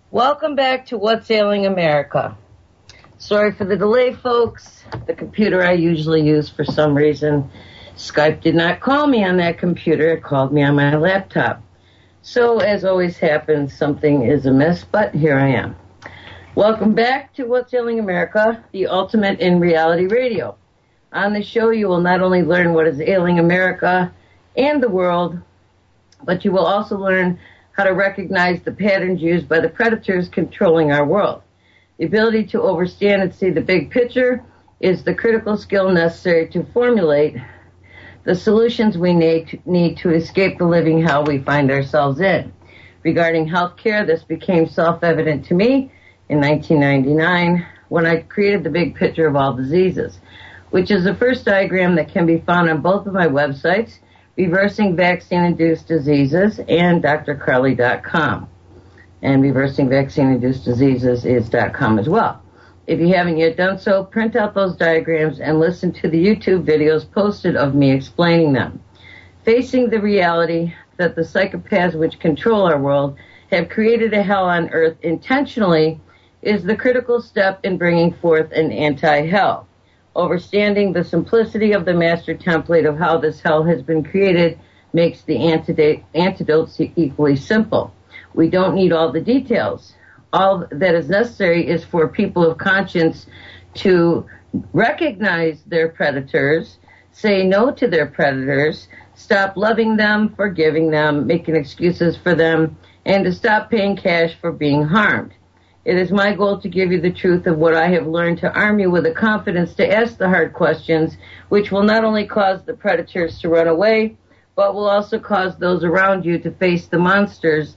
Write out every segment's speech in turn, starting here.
Welcome back to What's Ailing America. Sorry for the delay, folks. The computer I usually use, for some reason, Skype did not call me on that computer. It called me on my laptop. So, as always happens, something is amiss, but here I am. Welcome back to What's Ailing America, the ultimate in reality radio. On the show, you will not only learn what is ailing America and the world, but you will also learn how to recognize the patterns used by the predators controlling our world. The ability to understand and see the big picture is the critical skill necessary to formulate the solutions we need to escape the living hell we find ourselves in. Regarding health care, this became self-evident to me in 1999 when I created the big picture of all diseases, which is the first diagram that can be found on both of my websites, Reversing Vaccine-Induced Diseases and drcarly.com. And Reversing Vaccine-Induced Diseases is .com as well. If you haven't yet done so, print out those diagrams and listen to the YouTube videos posted of me explaining them. Facing the reality that the psychopaths which control our world have created a hell on earth intentionally is the critical step in bringing forth an anti-hell. Understanding the simplicity of the master template of how this hell has been created makes the antidotes equally simple. We don't need all the details. All that is necessary is for people of conscience to recognize their predators, say no to their predators, stop loving them, forgiving them, making excuses for them, and to stop paying cash for being harmed. It is my goal to give you the truth of what I have learned, to arm you with the confidence to ask the hard questions, which will not only cause the predators to run away, but will also cause those around you to face the monsters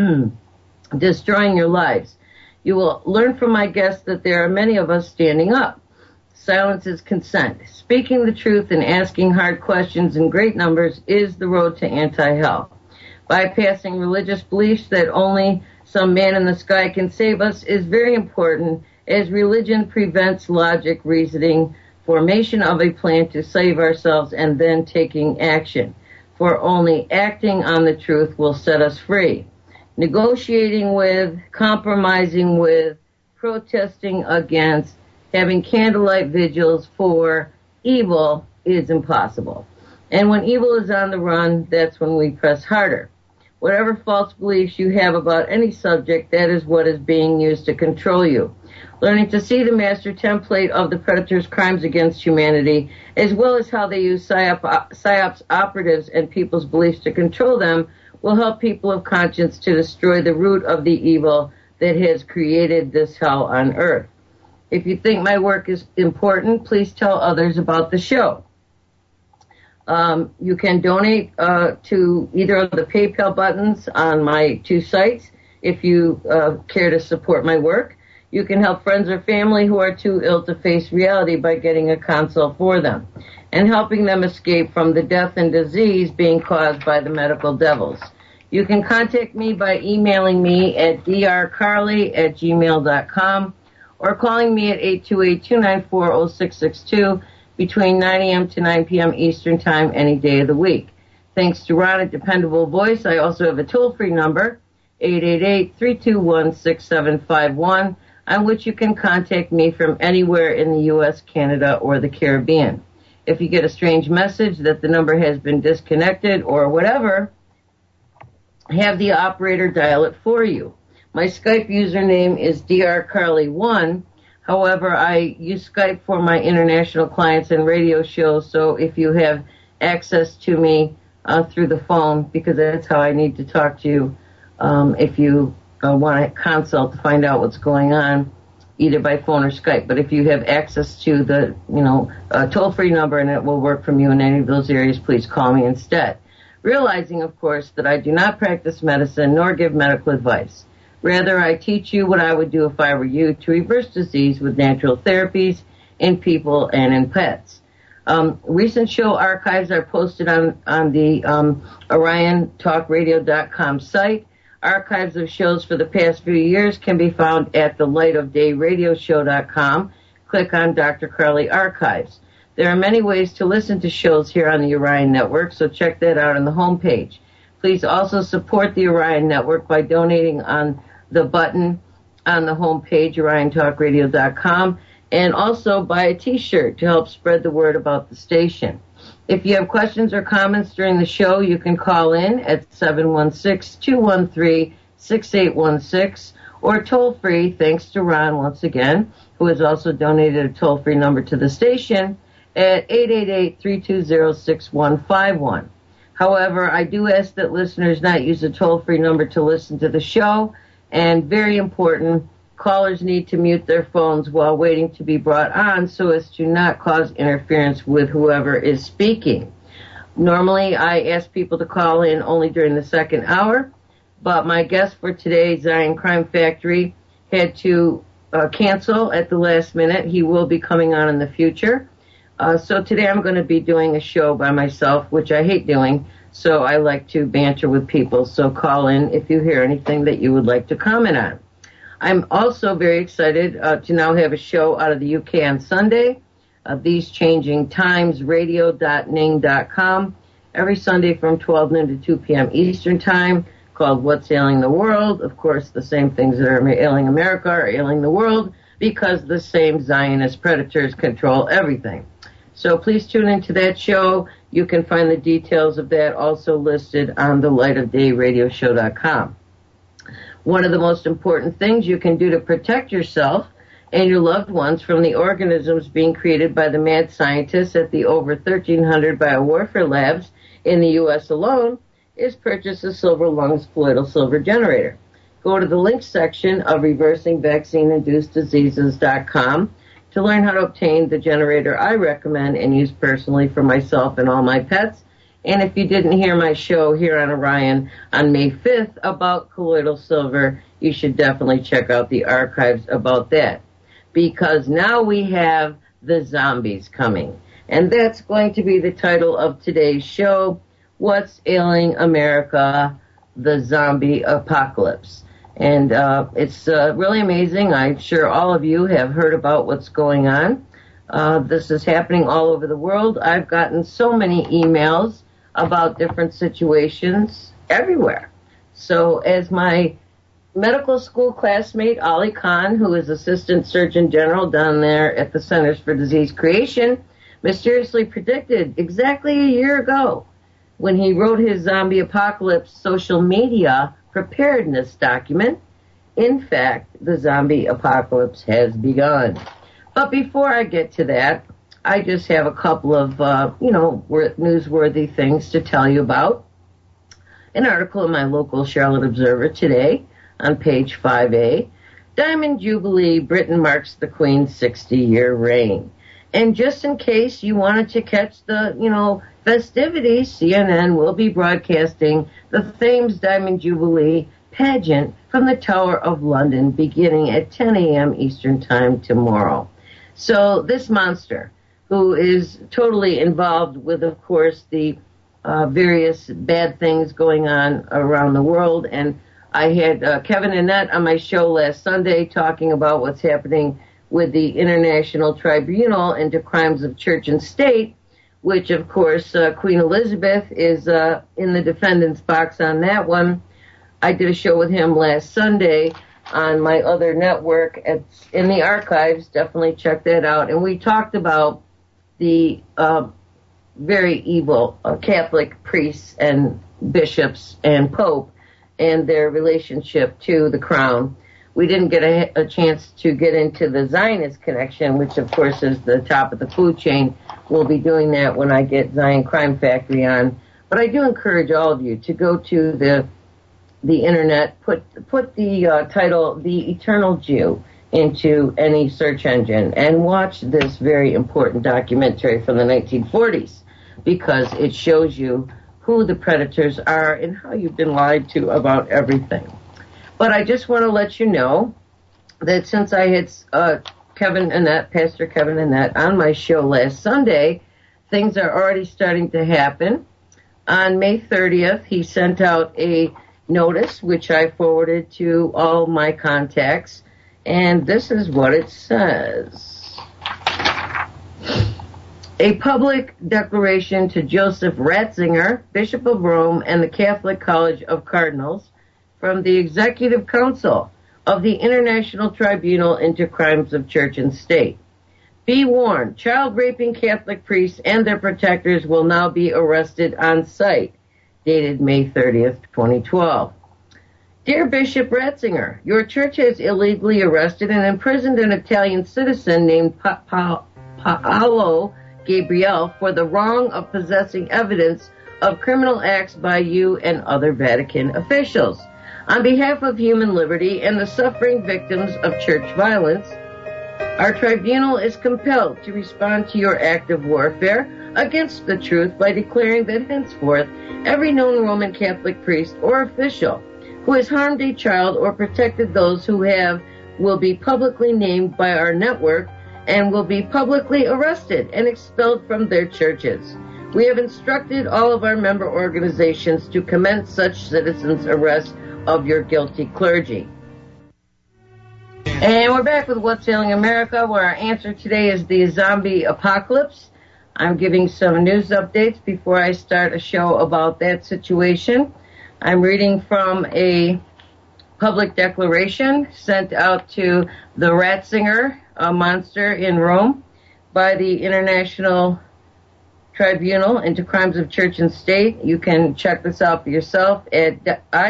destroying your lives. You will learn from my guests that there are many of us standing up. Silence is consent. Speaking the truth and asking hard questions in great numbers is the road to anti-hell. Bypassing religious beliefs that only some man in the sky can save us is very important, as religion prevents logic, reasoning, formation of a plan to save ourselves, and then taking action. For only acting on the truth will set us free. Negotiating with, compromising with, protesting against, having candlelight vigils for evil is impossible. And when evil is on the run, that's when we press harder. Whatever false beliefs you have about any subject, that is what is being used to control you. Learning to see the master template of the predator's crimes against humanity, as well as how they use PSYOPs operatives and people's beliefs to control them, will help people of conscience to destroy the root of the evil that has created this hell on earth. If you think my work is important, please tell others about the show. You can donate to either of the PayPal buttons on my two sites if you care to support my work. You can help friends or family who are too ill to face reality by getting a consult for them and helping them escape from the death and disease being caused by the medical devils. You can contact me by emailing me at drcarly@gmail.com or calling me at 828-294-0662 between 9 a.m. to 9 p.m. Eastern Time any day of the week. Thanks to Ron at Dependable Voice, I also have a toll-free number, 888-321-6751, on which you can contact me from anywhere in the U.S., Canada, or the Caribbean. If you get a strange message that the number has been disconnected or whatever, have the operator dial it for you. My Skype username is drcarly1. However, I use Skype for my international clients and radio shows, so if you have access to me through the phone, because that's how I need to talk to you, if you want a consult to find out what's going on, either by phone or Skype. But if you have access to the, toll-free number and it will work from you in any of those areas, please call me instead. Realizing, of course, that I do not practice medicine nor give medical advice. Rather, I teach you what I would do if I were you to reverse disease with natural therapies in people and in pets. Recent show archives are posted on the OrionTalkRadio.com site. Archives of shows for the past few years can be found at the lightofdayradioshow.com. Click on Dr. Carly Archives. There are many ways to listen to shows here on the Orion Network, so check that out on the homepage. Please also support the Orion Network by donating on the button on the homepage, OrionTalkRadio.com, and also buy a T-shirt to help spread the word about the station. If you have questions or comments during the show, you can call in at 716-213-6816 or toll free, thanks to Ron once again, who has also donated a toll-free number to the station at 888-320-6151. However, I do ask that listeners not use a toll-free number to listen to the show, and very important, callers need to mute their phones while waiting to be brought on so as to not cause interference with whoever is speaking. Normally, I ask people to call in only during the second hour, but my guest for today, Zion Crime Factory, had to cancel at the last minute. He will be coming on in the future. So today I'm going to be doing a show by myself, which I hate doing, so I like to banter with people. So call in if you hear anything that you would like to comment on. I'm also very excited to now have a show out of the UK on Sunday, These Changing Times, radio.ning.com, every Sunday from 12 noon to 2 p.m. Eastern Time, called What's Ailing the World. Of course, the same things that are ailing America are ailing the world because the same Zionist predators control everything. So please tune into that show. You can find the details of that also listed on the lightofdayradioshow.com. One of the most important things you can do to protect yourself and your loved ones from the organisms being created by the mad scientists at the over 1,300 biowarfare labs in the U.S. alone is purchase a Silver Lungs colloidal silver generator. Go to the link section of reversingvaccine-induced-diseases.com to learn how to obtain the generator I recommend and use personally for myself and all my pets. And if you didn't hear my show here on Orion on May 5th about colloidal silver, you should definitely check out the archives about that. Because now we have the zombies coming. And that's going to be the title of today's show, What's Ailing America? The Zombie Apocalypse. And it's really amazing. I'm sure all of you have heard about what's going on. This is happening all over the world. I've gotten so many emails about different situations everywhere. So as my medical school classmate, Ali Khan, who is Assistant Surgeon General down there at the Centers for Disease Creation, mysteriously predicted exactly a year ago when he wrote his zombie apocalypse social media preparedness document, in fact, the zombie apocalypse has begun. But before I get to that, I just have a couple of, newsworthy things to tell you about. An article in my local Charlotte Observer today on page 5A, Diamond Jubilee, Britain marks the Queen's 60-year reign. And just in case you wanted to catch the, festivities, CNN will be broadcasting the Thames Diamond Jubilee pageant from the Tower of London beginning at 10 a.m. Eastern Time tomorrow. So this monster, who is totally involved with, of course, the various bad things going on around the world. And I had Kevin Annette on my show last Sunday talking about what's happening with the International Tribunal into Crimes of Church and State, which, of course, Queen Elizabeth is in the defendant's box on that one. I did a show with him last Sunday on my other network. It's in the archives. Definitely check that out. And we talked about the very evil Catholic priests and bishops and Pope and their relationship to the crown. We didn't get a chance to get into the Zionist connection, which, of course, is the top of the food chain. We'll be doing that when I get Zion Crime Factory on. But I do encourage all of you to go to the internet, put the title, The Eternal Jew, into any search engine and watch this very important documentary from the 1940s, because it shows you who the predators are and how you've been lied to about everything. But I just want to let you know that since I had Pastor Kevin Annette, on my show last Sunday, things are already starting to happen. On May 30th, he sent out a notice, which I forwarded to all my contacts, and this is what it says. A public declaration to Joseph Ratzinger, Bishop of Rome, and the Catholic College of Cardinals, from the Executive Council of the International Tribunal into Crimes of Church and State. Be warned, child-raping Catholic priests and their protectors will now be arrested on site. Dated May 30th, 2012. Dear Bishop Ratzinger, your church has illegally arrested and imprisoned an Italian citizen named Paolo Gabriele for the wrong of possessing evidence of criminal acts by you and other Vatican officials. On behalf of human liberty and the suffering victims of church violence, our tribunal is compelled to respond to your act of warfare against the truth by declaring that henceforth every known Roman Catholic priest or official who has harmed a child or protected those who have will be publicly named by our network and will be publicly arrested and expelled from their churches. We have instructed all of our member organizations to commence such citizens' arrest of your guilty clergy. And we're back with What's Ailing America, where our answer today is the zombie apocalypse. I'm giving some news updates before I start a show about that situation. I'm reading from a public declaration sent out to the Ratzinger, a monster in Rome, by the International Tribunal into Crimes of Church and State. You can check this out for yourself at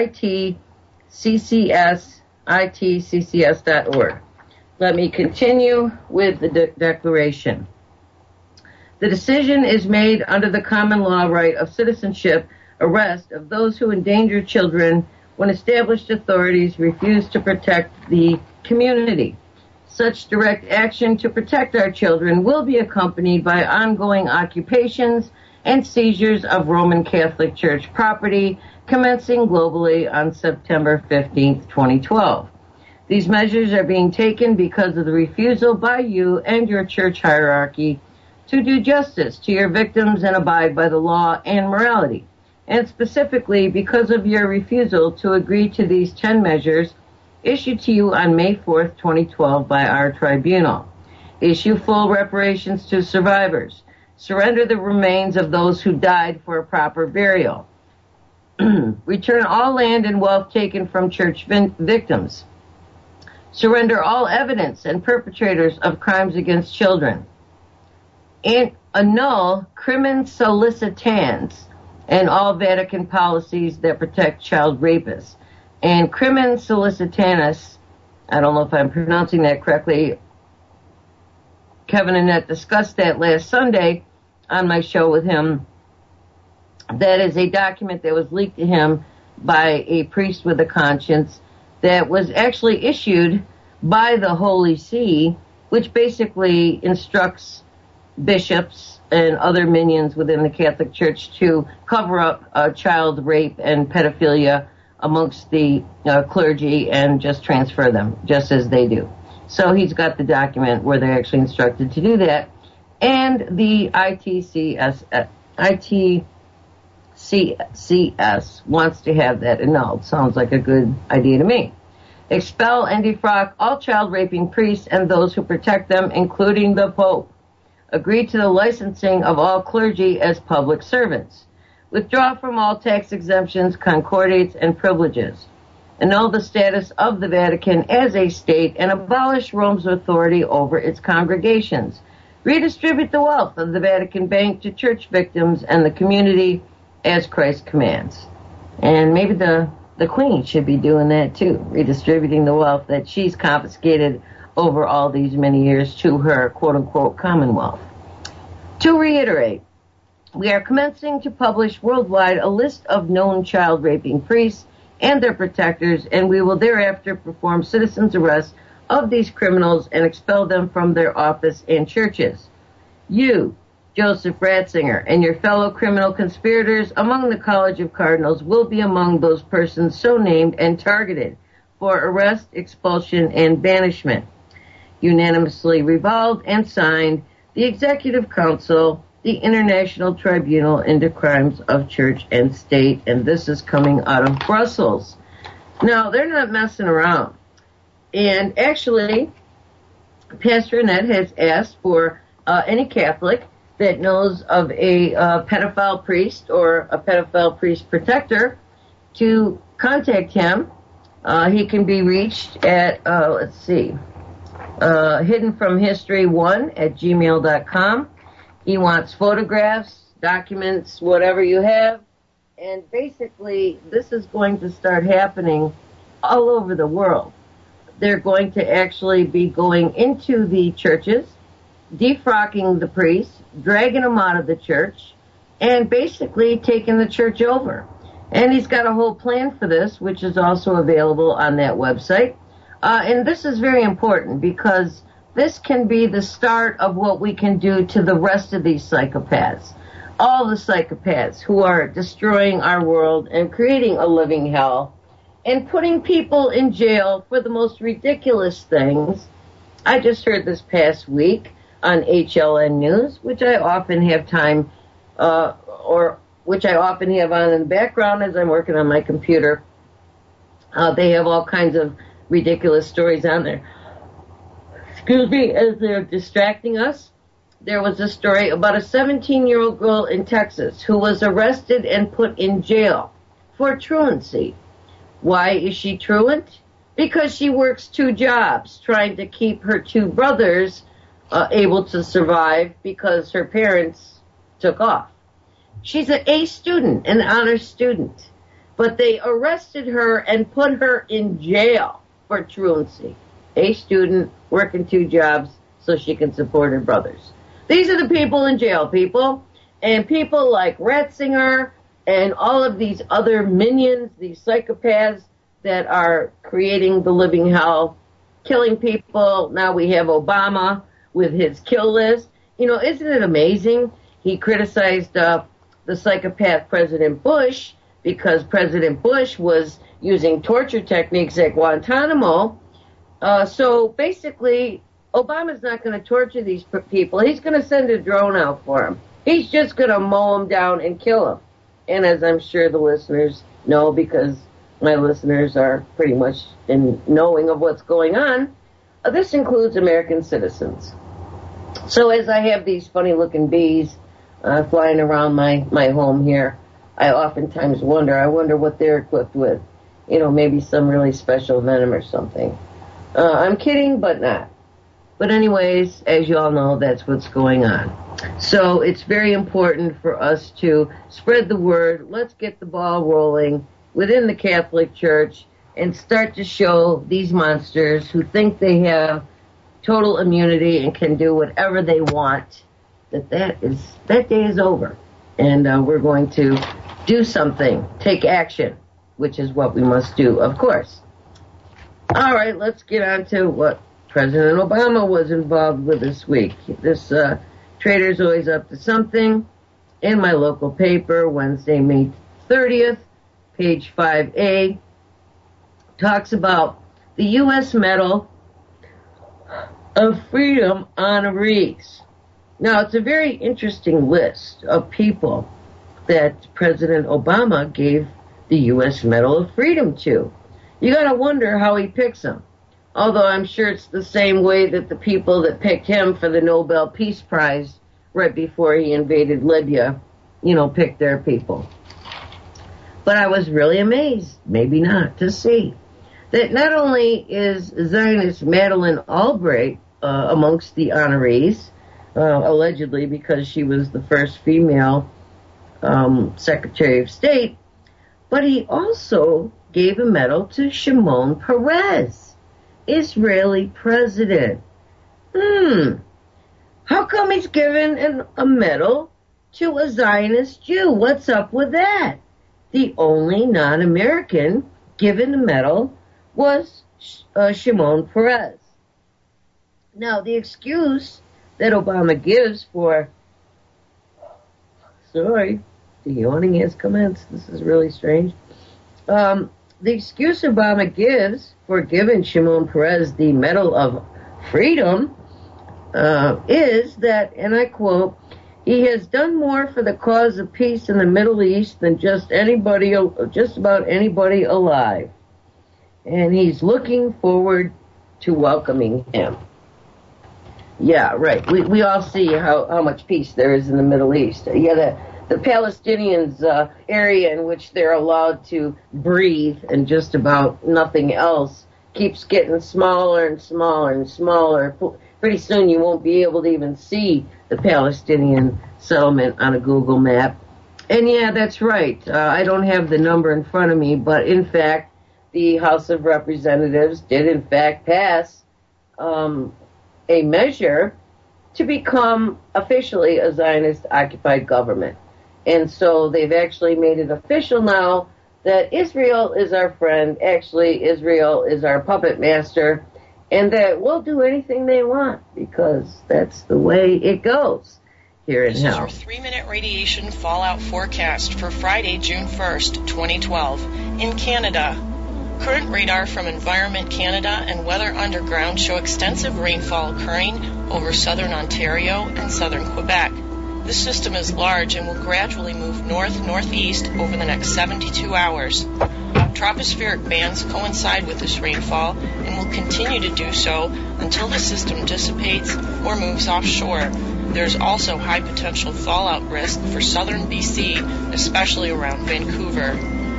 itccs.org. Let me continue with the declaration. The decision is made under the common law right of citizenship arrest of those who endanger children when established authorities refuse to protect the community. Such direct action to protect our children will be accompanied by ongoing occupations and seizures of Roman Catholic Church property, commencing globally on September 15, 2012. These measures are being taken because of the refusal by you and your church hierarchy to do justice to your victims and abide by the law and morality, and specifically because of your refusal to agree to these 10 measures issued to you on May 4th, 2012 by our tribunal. Issue full reparations to survivors. Surrender the remains of those who died for a proper burial. Return all land and wealth taken from church victims. Surrender all evidence and perpetrators of crimes against children. And annul crimen solicitans and all Vatican policies that protect child rapists. And crimen solicitanus, I don't know if I'm pronouncing that correctly. Kevin Annette discussed that last Sunday on my show with him. That is a document that was leaked to him by a priest with a conscience that was actually issued by the Holy See, which basically instructs bishops and other minions within the Catholic Church to cover up child rape and pedophilia amongst the clergy and just transfer them, just as they do. So he's got the document where they're actually instructed to do that. And the ITCS wants to have that annulled. Sounds like a good idea to me. Expel and defrock all child-raping priests and those who protect them, including the Pope. Agree to the licensing of all clergy as public servants. Withdraw from all tax exemptions, concordates, and privileges. Annul the status of the Vatican as a state and abolish Rome's authority over its congregations. Redistribute the wealth of the Vatican Bank to church victims and the community as Christ commands. And maybe the Queen should be doing that too, redistributing the wealth that she's confiscated over all these many years to her quote-unquote commonwealth. To reiterate, we are commencing to publish worldwide a list of known child-raping priests and their protectors, and we will thereafter perform citizens' arrests of these criminals and expel them from their office and churches. You, Joseph Ratzinger, and your fellow criminal conspirators among the College of Cardinals will be among those persons so named and targeted for arrest, expulsion, and banishment. Unanimously resolved and signed, the Executive Council, the International Tribunal into Crimes of Church and State, and this is coming out of Brussels. Now, they're not messing around. And actually, Pastor Annette has asked for any Catholic that knows of a pedophile priest or a pedophile priest protector to contact him He can be reached at, hiddenfromhistory1@gmail.com. He wants photographs, documents, whatever you have. And basically, this is going to start happening all over the world. They're going to actually be going into the churches, defrocking the priests, dragging them out of the church, and basically taking the church over. And he's got a whole plan for this, which is also available on that website. And this is very important because this can be the start of what we can do to the rest of these psychopaths. All the psychopaths who are destroying our world and creating a living hell and putting people in jail for the most ridiculous things. I just heard this past week on HLN News, which I often have time, which I often have on in the background as I'm working on my computer. They have all kinds of ridiculous stories on there. Excuse me, as they're distracting us. There was a story about a 17-year-old girl in Texas who was arrested and put in jail for truancy. Why is she truant? Because she works 2 jobs, trying to keep her 2 brothers able to survive because her parents took off. She's an A student, an honor student, but they arrested her and put her in jail for truancy. A student, working 2 jobs so she can support her brothers. These are the people in jail, people. And people like Ratzinger and all of these other minions, these psychopaths that are creating the living hell, killing people. Now we have Obama with his kill list. You know, isn't it amazing? He criticized the psychopath President Bush because President Bush was using torture techniques at Guantanamo. So basically, Obama's not going to torture these people. He's going to send a drone out for them. He's just going to mow them down and kill them. And as I'm sure the listeners know, because my listeners are pretty much in knowing of what's going on, this includes American citizens. So as I have these funny-looking bees flying around my home here, I oftentimes I wonder what they're equipped with. You know, maybe some really special venom or something. I'm kidding, but not. But anyways, as you all know, that's what's going on. So it's very important for us to spread the word. Let's get the ball rolling within the Catholic Church and start to show these monsters who think they have total immunity and can do whatever they want that day is over. And we're going to do something, take action, which is what we must do, of course. All right, let's get on to what President Obama was involved with this week. This Trader's always up to something. In my local paper, Wednesday, May 30th, page 5A, talks about the U.S. Medal of Freedom honorees. Now, it's a very interesting list of people that President Obama gave the U.S. Medal of Freedom to. You gotta wonder how he picks them. Although I'm sure it's the same way that the people that picked him for the Nobel Peace Prize right before he invaded Libya, picked their people. But I was really amazed, maybe not, to see that not only is Zionist Madeleine Albright amongst the honorees, allegedly because she was the first female Secretary of State, but he also gave a medal to Shimon Peres, Israeli president. How come he's given a medal to a Zionist Jew? What's up with that? The only non-American given a medal was Shimon Peres. Now, the excuse that Obama gives for... Sorry, the yawning has commenced. This is really strange. The excuse Obama gives for giving Shimon Peres the Medal of Freedom is that, and I quote, he has done more for the cause of peace in the Middle East than just about anybody alive. And he's looking forward to welcoming him. Yeah, right. We all see how much peace there is in the Middle East. Yeah, the Palestinians' area in which they're allowed to breathe and just about nothing else keeps getting smaller and smaller and smaller. Pretty soon you won't be able to even see the Palestinian settlement on a Google map. And yeah, that's right. I don't have the number in front of me, but in fact, the House of Representatives did in fact pass a measure to become officially a Zionist-occupied government. And so they've actually made it official now that Israel is our friend, actually Israel is our puppet master, and that we'll do anything they want because that's the way it goes here in hell. This is your 3-minute radiation fallout forecast for Friday, June 1st, 2012, in Canada. Current radar from Environment Canada and Weather Underground show extensive rainfall occurring over southern Ontario and southern Quebec. This system is large and will gradually move north-northeast over the next 72 hours. Tropospheric bands coincide with this rainfall and will continue to do so until the system dissipates or moves offshore. There is also high potential fallout risk for southern BC, especially around Vancouver.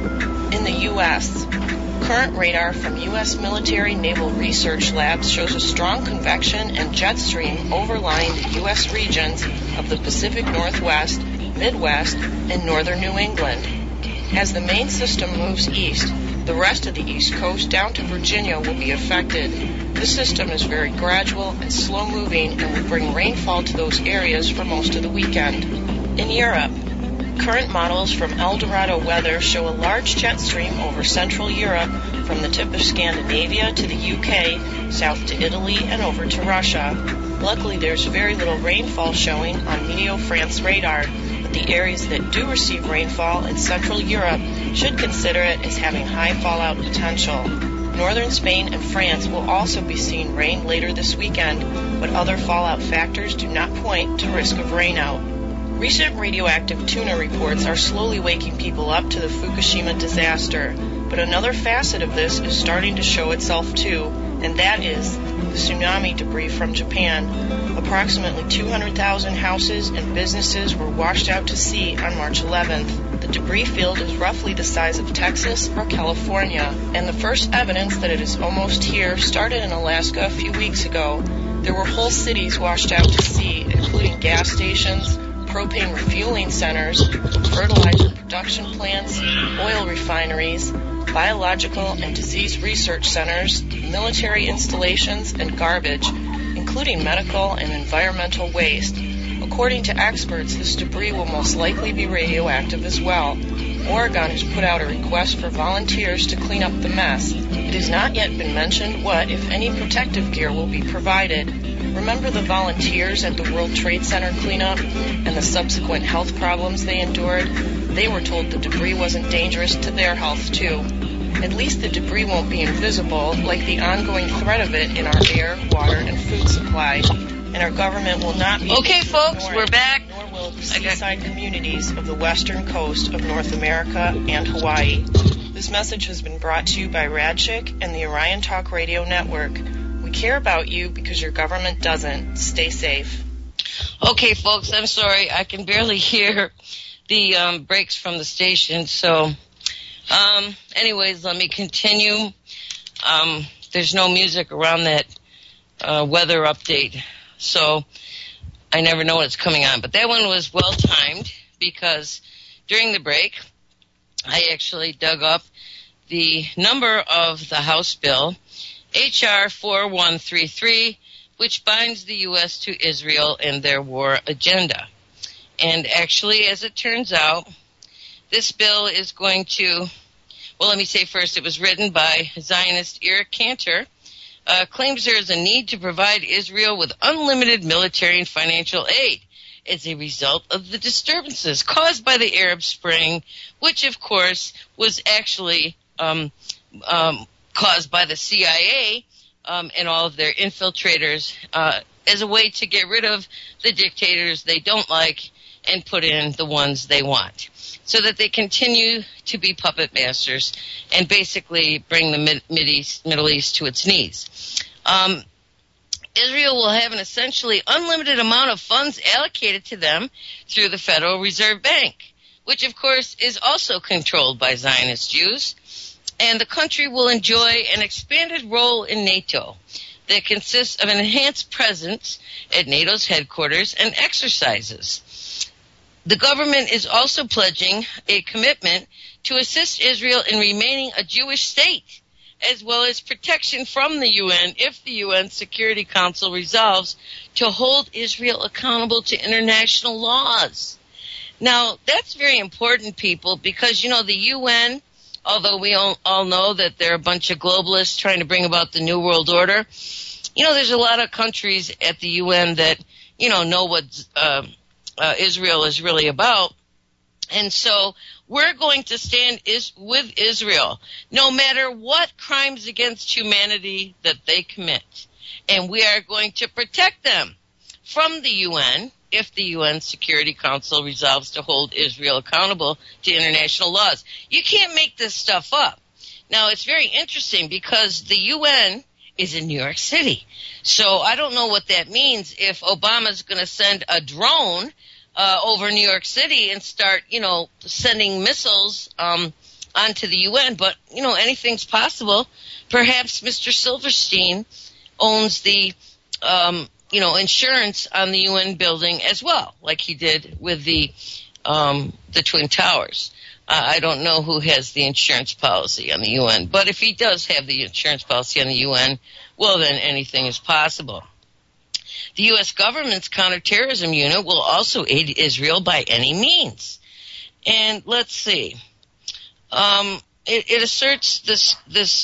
In the U.S., current radar from U.S. Military Naval Research Labs shows a strong convection and jet stream overlying the U.S. regions of the Pacific Northwest, Midwest, and northern New England. As the main system moves east, the rest of the East Coast down to Virginia will be affected. This system is very gradual and slow-moving and will bring rainfall to those areas for most of the weekend. In Europe, current models from Eldorado Weather show a large jet stream over Central Europe from the tip of Scandinavia to the UK, south to Italy, and over to Russia. Luckily, there's very little rainfall showing on Meteo France radar, but the areas that do receive rainfall in Central Europe should consider it as having high fallout potential. Northern Spain and France will also be seeing rain later this weekend, but other fallout factors do not point to risk of rainout. Recent radioactive tuna reports are slowly waking people up to the Fukushima disaster, but another facet of this is starting to show itself too, and that is the tsunami debris from Japan. Approximately 200,000 houses and businesses were washed out to sea on March 11th. The debris field is roughly the size of Texas or California, and the first evidence that it is almost here started in Alaska a few weeks ago. There were whole cities washed out to sea, including gas stations, propane refueling centers, fertilizer production plants, oil refineries, biological and disease research centers, military installations, and garbage, including medical and environmental waste. According to experts, this debris will most likely be radioactive as well. Oregon has put out a request for volunteers to clean up the mess. It has not yet been mentioned what, if any, protective gear will be provided. Remember the volunteers at the World Trade Center cleanup and the subsequent health problems they endured? They were told the debris wasn't dangerous to their health, too. At least the debris won't be invisible, like the ongoing threat of it in our air, water, and food supply. And our government will not be... Okay, folks, we're back. Nor will the seaside communities of the western coast of North America and Hawaii. This message has been brought to you by Radchick and the Orion Talk Radio Network. We care about you because your government doesn't. Stay safe. Okay, folks, I'm sorry. I can barely hear the breaks from the station. So, anyways, let me continue. There's no music around that weather update, so I never know what's coming on. But that one was well-timed because during the break, I actually dug up the number of the House bill, H.R. 4133, which binds the U.S. to Israel and their war agenda. And actually, as it turns out, this bill is going to, well, let me say first, it was written by Zionist Eric Cantor, claims there is a need to provide Israel with unlimited military and financial aid as a result of the disturbances caused by the Arab Spring, which, of course, was actually caused by the CIA and all of their infiltrators as a way to get rid of the dictators they don't like and put in the ones they want, so that they continue to be puppet masters and basically bring the Middle East to its knees. Israel will have an essentially unlimited amount of funds allocated to them through the Federal Reserve Bank, which of course is also controlled by Zionist Jews. And the country will enjoy an expanded role in NATO that consists of an enhanced presence at NATO's headquarters and exercises. The government is also pledging a commitment to assist Israel in remaining a Jewish state, as well as protection from the UN if the UN Security Council resolves to hold Israel accountable to international laws. Now, that's very important, people, because, the UN, although we all know that they're a bunch of globalists trying to bring about the New World Order, there's a lot of countries at the UN that, know what Israel is really about. And so we're going to stand with Israel no matter what crimes against humanity that they commit. And we are going to protect them from the UN if the UN Security Council resolves to hold Israel accountable to international laws. You can't make this stuff up. Now, it's very interesting because the UN is in New York City. So I don't know what that means if Obama's going to send a drone over New York City and start, sending missiles onto the UN. But, anything's possible. Perhaps Mr. Silverstein owns the, insurance on the UN building as well, like he did with the Twin Towers. I don't know who has the insurance policy on the UN, but if he does have the insurance policy on the UN, well, then anything is possible. The U.S. government's counterterrorism unit will also aid Israel by any means. And let's see. It asserts this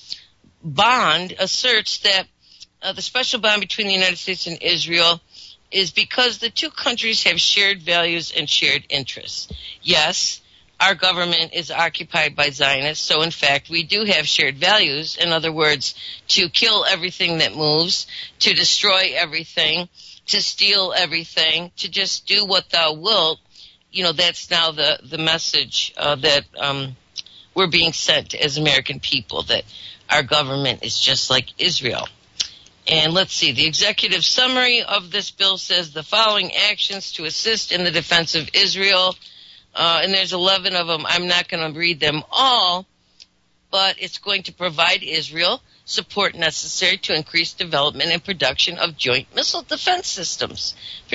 bond asserts that the special bond between the United States and Israel is because the two countries have shared values and shared interests. Yes, our government is occupied by Zionists, so in fact we do have shared values. In other words, to kill everything that moves, to destroy everything, to steal everything, to just do what thou wilt. That's now the message that we're being sent as American people, that our government is just like Israel. And let's see, the executive summary of this bill says the following actions to assist in the defense of Israel. And there's 11 of them. I'm not going to read them all, but it's going to provide Israel support necessary to increase development and production of joint missile defense systems,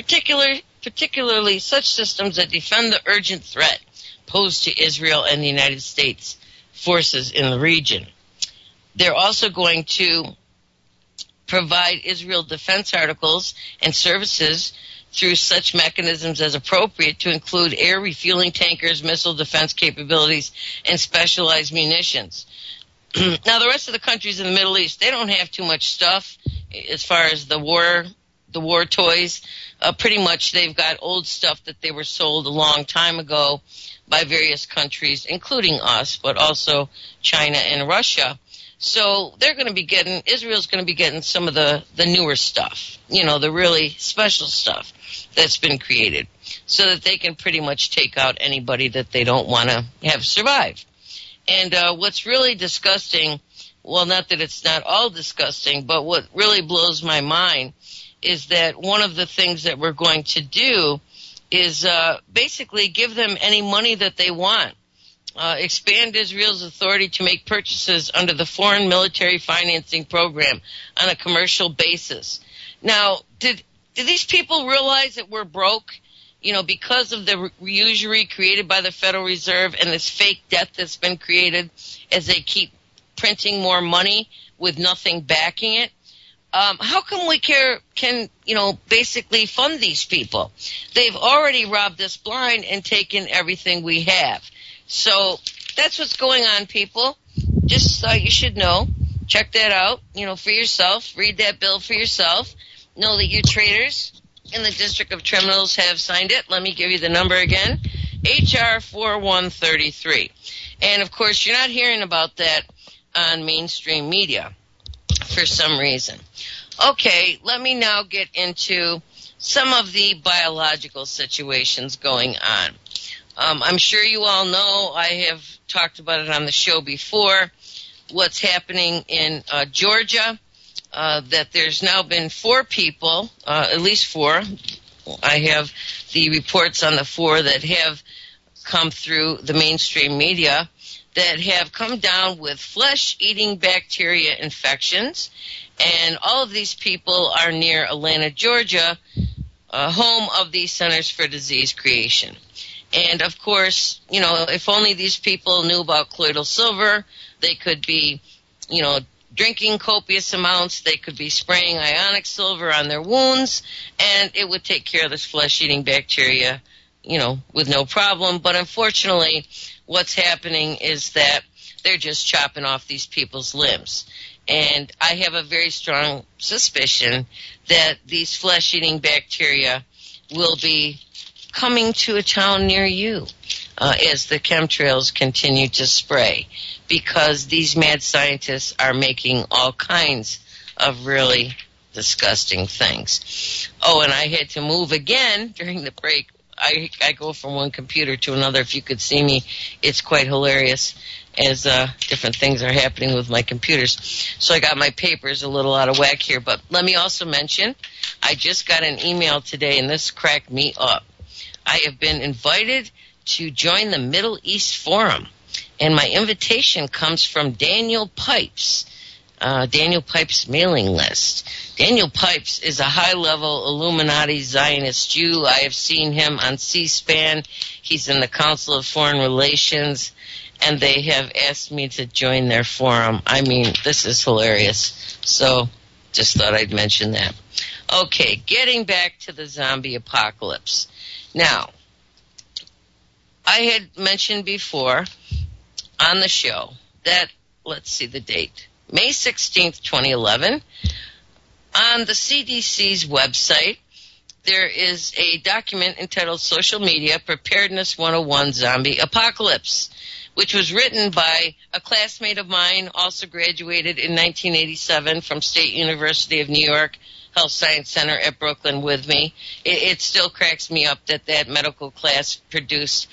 particularly such systems that defend the urgent threat posed to Israel and the United States forces in the region. They're also going to provide Israel defense articles and services through such mechanisms as appropriate to include air refueling tankers, missile defense capabilities, and specialized munitions. Now, the rest of the countries in the Middle East, they don't have too much stuff as far as the war toys. Pretty much they've got old stuff that they were sold a long time ago by various countries, including us, but also China and Russia. So Israel's going to be getting some of the newer stuff, the really special stuff that's been created, so that they can pretty much take out anybody that they don't want to have survive. And what's really disgusting, well, not that it's not all disgusting, but what really blows my mind is that one of the things that we're going to do is basically give them any money that they want. Expand Israel's authority to make purchases under the Foreign Military Financing Program on a commercial basis. Now, did these people realize that we're broke, because of the usury created by the Federal Reserve and this fake debt that's been created as they keep printing more money with nothing backing it? How come we can basically fund these people? They've already robbed us blind and taken everything we have. So that's what's going on, people. Just thought you should know. Check that out, for yourself. Read that bill for yourself. Know that you traitors in the District of Criminals have signed it. Let me give you the number again. HR 4133. And, of course, you're not hearing about that on mainstream media for some reason. Okay, let me now get into some of the biological situations going on. I'm sure you all know, I have talked about it on the show before, what's happening in Georgia. that there's now been 4 people, at least 4. I have the reports on the 4 that have come through the mainstream media that have come down with flesh-eating bacteria infections. And all of these people are near Atlanta, Georgia, home of the Centers for Disease Creation. And, of course, you know, if only these people knew about colloidal silver, they could be, you know, drinking copious amounts, they could be spraying ionic silver on their wounds, and it would take care of this flesh-eating bacteria, you know, with no problem. But unfortunately, what's happening is that they're just chopping off these people's limbs. And I have a very strong suspicion that these flesh-eating bacteria will be coming to a town near you as the chemtrails continue to spray, because these mad scientists are making all kinds of really disgusting things. Oh, and I had to move again during the break. I go from one computer to another. If you could see me, it's quite hilarious as different things are happening with my computers. So I got my papers a little out of whack here. But let me also mention, I just got an email today, and this cracked me up. I have been invited to join the Middle East Forum, and my invitation comes from Daniel Pipes. Daniel Pipes' mailing list. Daniel Pipes is a high-level Illuminati Zionist Jew. I have seen him on C-SPAN. He's in the Council of Foreign Relations, and they have asked me to join their forum. I mean, this is hilarious. So, just thought I'd mention that. Okay, getting back to the zombie apocalypse. Now, I had mentioned before on the show that, let's see the date, May 16th, 2011, on the CDC's website, there is a document entitled Social Media Preparedness 101 Zombie Apocalypse, which was written by a classmate of mine, also graduated in 1987 from State University of New York Health Science Center at Brooklyn with me. It still cracks me up that medical class produced,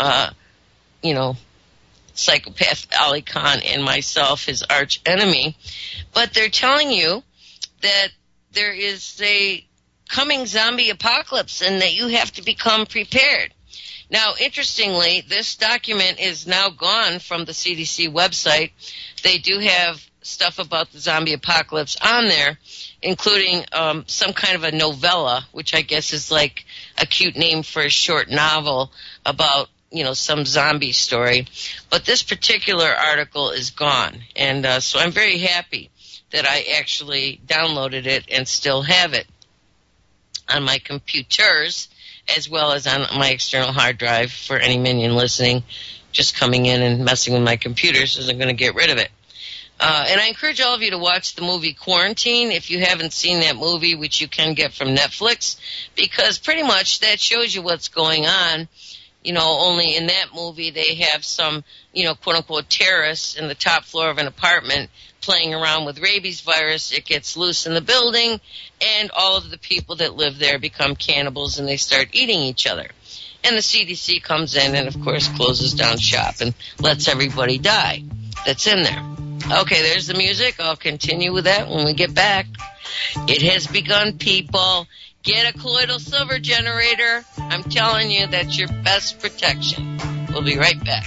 psychopath Ali Khan and myself, his arch enemy. But they're telling you that there is a coming zombie apocalypse and that you have to become prepared. Now, interestingly, this document is now gone from the CDC website. They do have stuff about the zombie apocalypse on there, including some kind of a novella, which I guess is like a cute name for a short novel about, some zombie story. But this particular article is gone. And so I'm very happy that I actually downloaded it and still have it on my computers, as well as on my external hard drive for any minion listening, just coming in and messing with my computers isn't going to get rid of it. And I encourage all of you to watch the movie Quarantine if you haven't seen that movie, which you can get from Netflix, because pretty much that shows you what's going on. Only in that movie they have some, quote-unquote terrorists in the top floor of an apartment playing around with rabies virus. It gets loose in the building, and all of the people that live there become cannibals, and they start eating each other. And the CDC comes in and, of course, closes down shop and lets everybody die that's in there. Okay, there's the music. I'll continue with that when we get back. It has begun, people. Get a colloidal silver generator. I'm telling you, that's your best protection. We'll be right back.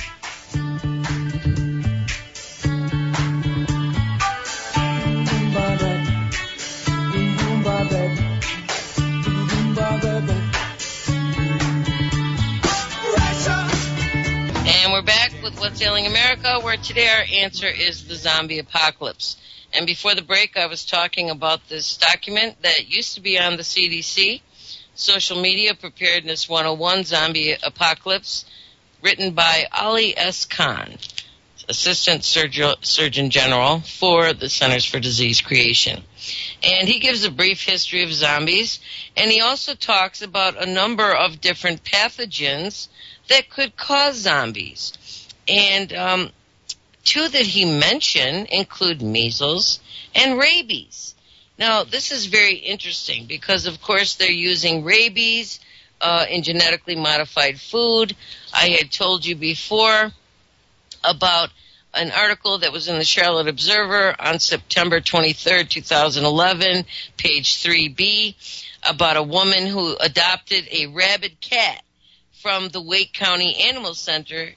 And we're back with What's Ailing America, where today our answer is the zombie apocalypse. And before the break, I was talking about this document that used to be on the CDC, Social Media Preparedness 101 Zombie Apocalypse, written by Ali S. Khan, Assistant Surgeon General for the Centers for Disease Creation. And he gives a brief history of zombies, and he also talks about a number of different pathogens that could cause zombies. And two that he mentioned include measles and rabies. Now, this is very interesting because, of course, they're using rabies in genetically modified food. I had told you before about an article that was in the Charlotte Observer on September 23rd, 2011, page 3B, about a woman who adopted a rabid cat from the Wake County Animal Center,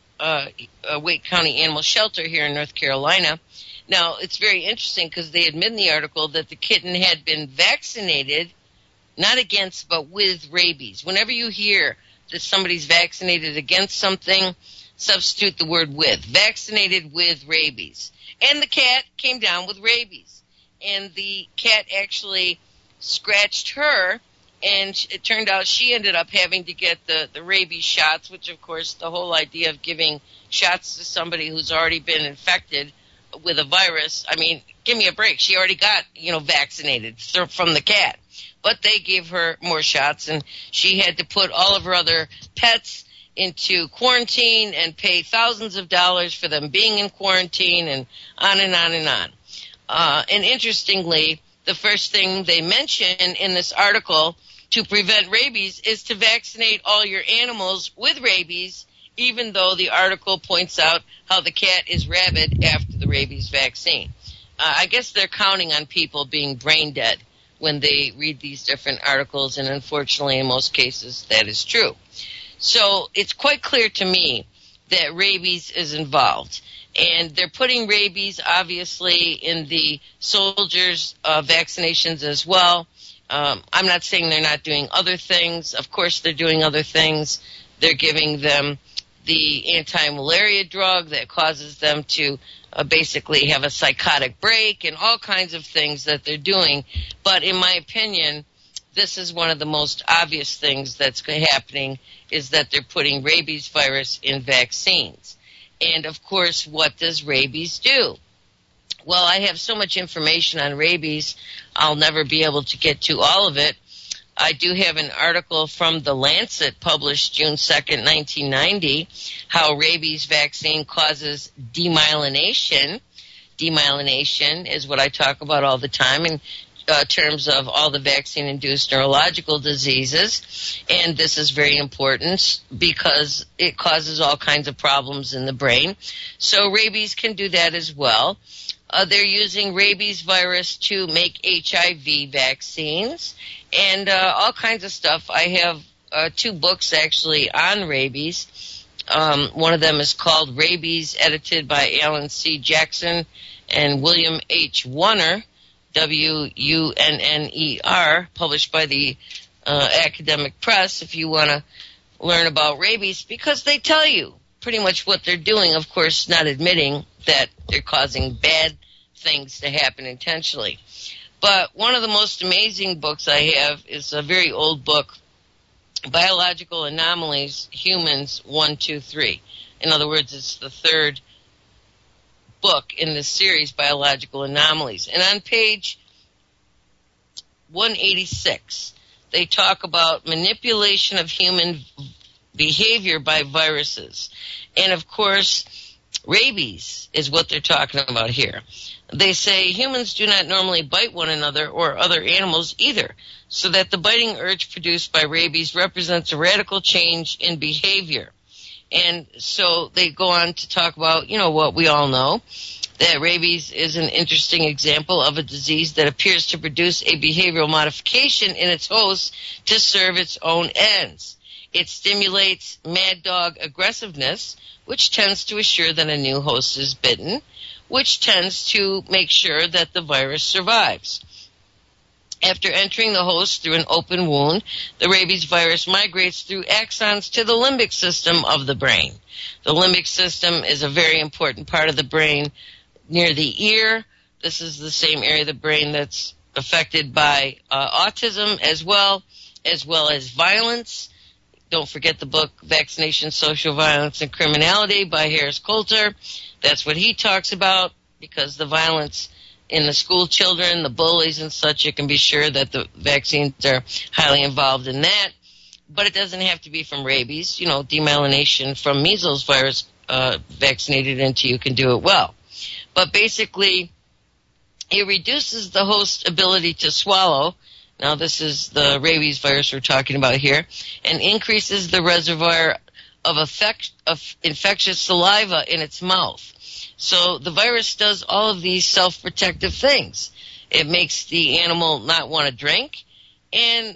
Wake County Animal Shelter here in North Carolina. Now, it's very interesting because they admit in the article that the kitten had been vaccinated, not against, but with rabies. Whenever you hear that somebody's vaccinated against something, substitute the word with. Vaccinated with rabies. And the cat came down with rabies. And the cat actually scratched her, and it turned out she ended up having to get the rabies shots, which, of course, the whole idea of giving shots to somebody who's already been infected with a virus, I mean, give me a break. She already got, vaccinated from the cat. But they gave her more shots, and she had to put all of her other pets into quarantine and pay thousands of dollars for them being in quarantine, and on and on and on. And interestingly, the first thing they mention in this article to prevent rabies is to vaccinate all your animals with rabies, even though the article points out how the cat is rabid after the rabies vaccine. I guess they're counting on people being brain dead when they read these different articles, and unfortunately in most cases that is true. So it's quite clear to me that rabies is involved. And they're putting rabies, obviously, in the soldiers' vaccinations as well. I'm not saying they're not doing other things. Of course they're doing other things. They're giving them the anti-malaria drug that causes them to basically have a psychotic break and all kinds of things that they're doing. But in my opinion, this is one of the most obvious things that's happening, is that they're putting rabies virus in vaccines. And, of course, what does rabies do? Well, I have so much information on rabies, I'll never be able to get to all of it. I do have an article from The Lancet published June 2nd, 1990, how rabies vaccine causes demyelination. Demyelination is what I talk about all the time in terms of all the vaccine-induced neurological diseases. And this is very important because it causes all kinds of problems in the brain. So rabies can do that as well. They're using rabies virus to make HIV vaccines and all kinds of stuff. I have 2 books actually on rabies. One of them is called Rabies, edited by Alan C. Jackson and William H. Wunner, W-U-N-N-E-R, published by the Academic Press, if you want to learn about rabies, because they tell you pretty much what they're doing, of course not admitting that they're causing bad things to happen intentionally. But one of the most amazing books I have is a very old book, Biological Anomalies, Humans 1, 2, 3. In other words, it's the 3rd book in this series, Biological Anomalies. And on page 186, they talk about manipulation of human behavior by viruses. And, of course, rabies is what they're talking about here. They say humans do not normally bite one another or other animals either, so that the biting urge produced by rabies represents a radical change in behavior. And so they go on to talk about, what we all know, that rabies is an interesting example of a disease that appears to produce a behavioral modification in its host to serve its own ends. It stimulates mad dog aggressiveness, which tends to assure that a new host is bitten, which tends to make sure that the virus survives. After entering the host through an open wound, the rabies virus migrates through axons to the limbic system of the brain. The limbic system is a very important part of the brain near the ear. This is the same area of the brain that's affected by autism as well as violence. Don't forget the book Vaccination, Social Violence, and Criminality by Harris Coulter. That's what he talks about, because the violence in the school children, the bullies and such, you can be sure that the vaccines are highly involved in that. But it doesn't have to be from rabies. Demyelination from measles virus vaccinated into you can do it well. But basically, it reduces the host's ability to swallow. Now, this is the rabies virus we're talking about here, and increases the reservoir of infectious saliva in its mouth. So the virus does all of these self-protective things. It makes the animal not want to drink and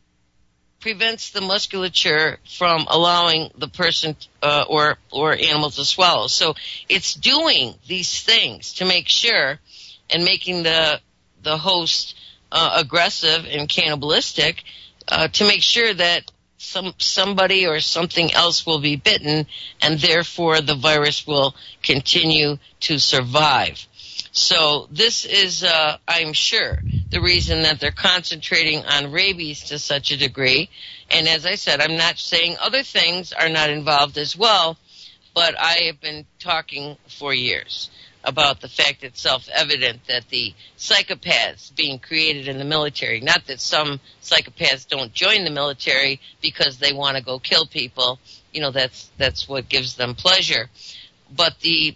prevents the musculature from allowing the person or animal to swallow. So it's doing these things to make sure and making the host aggressive and cannibalistic to make sure that somebody or something else will be bitten, and therefore the virus will continue to survive. So this is, I'm sure, the reason that they're concentrating on rabies to such a degree. And as I said, I'm not saying other things are not involved as well, but I have been talking for years about the fact it's self-evident that the psychopaths being created in the military, not that some psychopaths don't join the military because they want to go kill people, that's what gives them pleasure, but the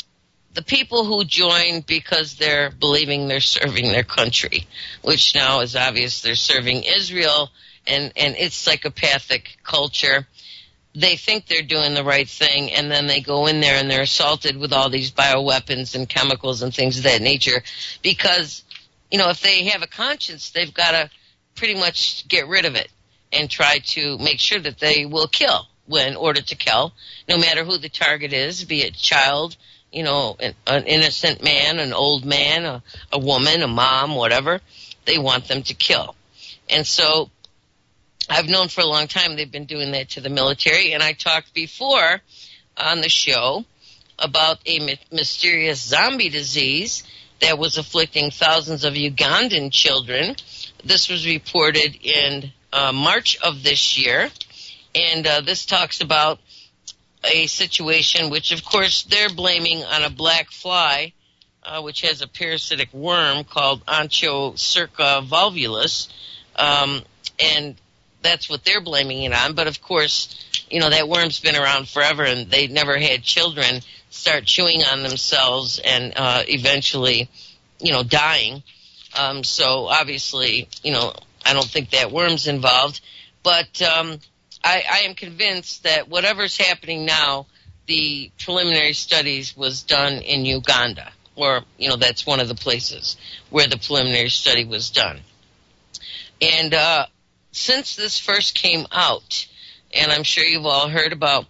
people who join because they're believing they're serving their country, which now is obvious they're serving Israel and its psychopathic culture. They think they're doing the right thing, and then they go in there and they're assaulted with all these bioweapons and chemicals and things of that nature because, if they have a conscience, they've got to pretty much get rid of it and try to make sure that they will kill in order to kill, no matter who the target is, be it child, an innocent man, an old man, a woman, a mom, whatever. They want them to kill. And so I've known for a long time they've been doing that to the military, and I talked before on the show about a mysterious zombie disease that was afflicting thousands of Ugandan children. This was reported in March of this year, and this talks about a situation which, of course, they're blaming on a black fly, which has a parasitic worm called Onchocerca volvulus, and that's what they're blaming it on. But, of course, that worm's been around forever, and they never had children start chewing on themselves and eventually, dying. So, obviously, I don't think that worm's involved. But I am convinced that whatever's happening now, the preliminary studies was done in Uganda, or, that's one of the places where the preliminary study was done. And since this first came out, and I'm sure you've all heard about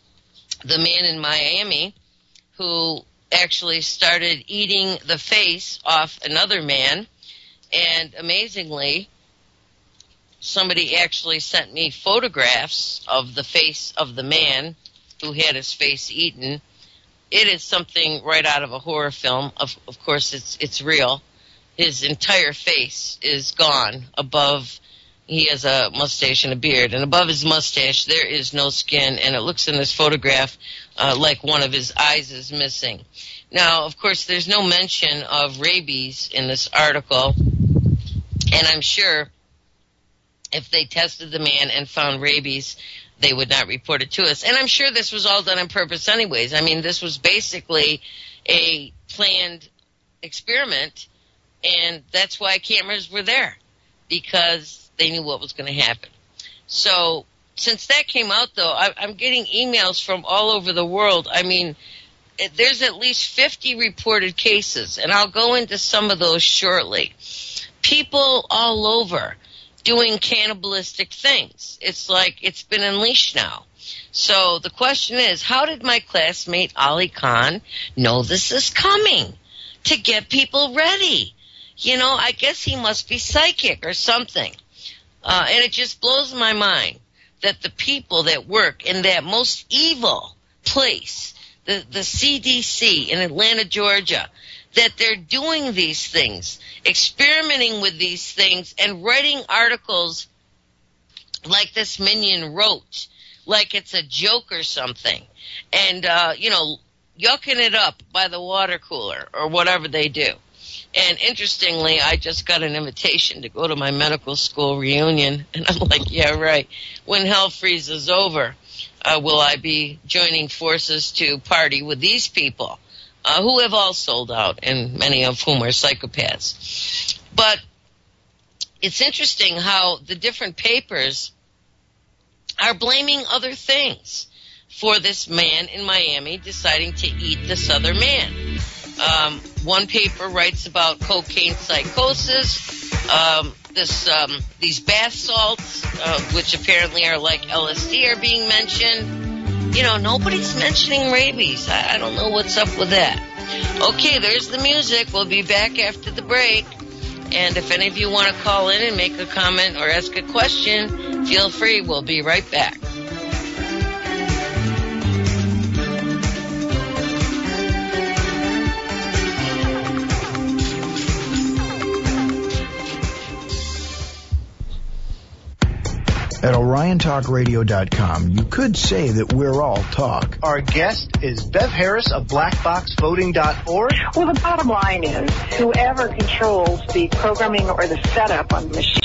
the man in Miami who actually started eating the face off another man, and amazingly, somebody actually sent me photographs of the face of the man who had his face eaten. It is something right out of a horror film. Of course, it's real. His entire face is gone. Above, he has a mustache and a beard, and above his mustache there is no skin, and it looks in this photograph like one of his eyes is missing. Now, of course, there's no mention of rabies in this article, and I'm sure if they tested the man and found rabies, they would not report it to us. And I'm sure this was all done on purpose anyways. I mean, this was basically a planned experiment, and that's why cameras were there, because they knew what was going to happen. So since that came out, though, I'm getting emails from all over the world. I mean, there's at least 50 reported cases, and I'll go into some of those shortly. People all over doing cannibalistic things. It's like it's been unleashed now. So the question is, how did my classmate Ali Khan know this is coming to get people ready? I guess he must be psychic or something. And it just blows my mind that the people that work in that most evil place, the CDC in Atlanta, Georgia, that they're doing these things, experimenting with these things, and writing articles like this minion wrote, like it's a joke or something, and, yucking it up by the water cooler or whatever they do. And interestingly, I just got an invitation to go to my medical school reunion, and I'm like, yeah, right. When hell freezes over, will I be joining forces to party with these people? Who have all sold out, and many of whom are psychopaths. But it's interesting how the different papers are blaming other things. for this man in Miami deciding to eat this other man. One paper writes about cocaine psychosis. These bath salts, which apparently are like LSD, are being mentioned. You know, nobody's mentioning rabies. I don't know what's up with that. Okay, there's the music. We'll be back after the break. And if any of you want to call in and make a comment or ask a question, feel free. We'll be right back. At OrionTalkRadio.com, you could say that we're all talk. Our guest is Bev Harris of BlackBoxVoting.org. Well, the bottom line is whoever controls the programming or the setup on the machine